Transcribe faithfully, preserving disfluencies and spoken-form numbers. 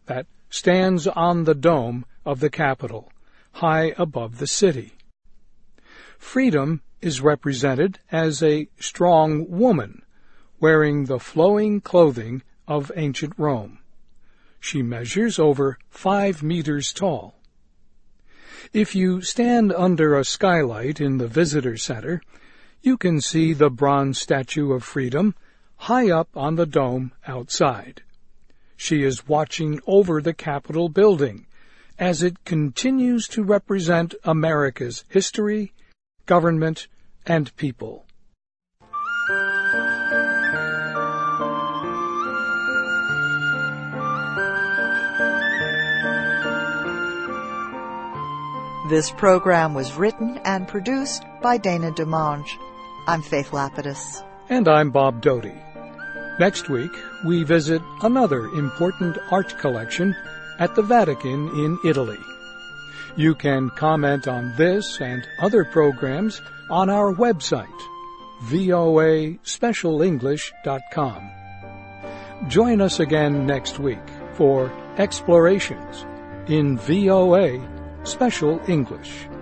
that stands on the dome of the Capitol, high above the city. Freedom is represented as a strong woman, wearing the flowing clothing of ancient Rome. She measures over five meters tall. If you stand under a skylight in the visitor center, you can see the bronze statue of Freedom high up on the dome outside. She is watching over the Capitol building as it continues to represent America's history, government, and people. This program was written and produced by Dana DeMange. I'm Faith Lapidus. And I'm Bob Doty. Next week, we visit another important art collection at the Vatican in Italy. You can comment on this and other programs on our website, v o a special english dot com. Join us again next week for Explorations in V O A Special English.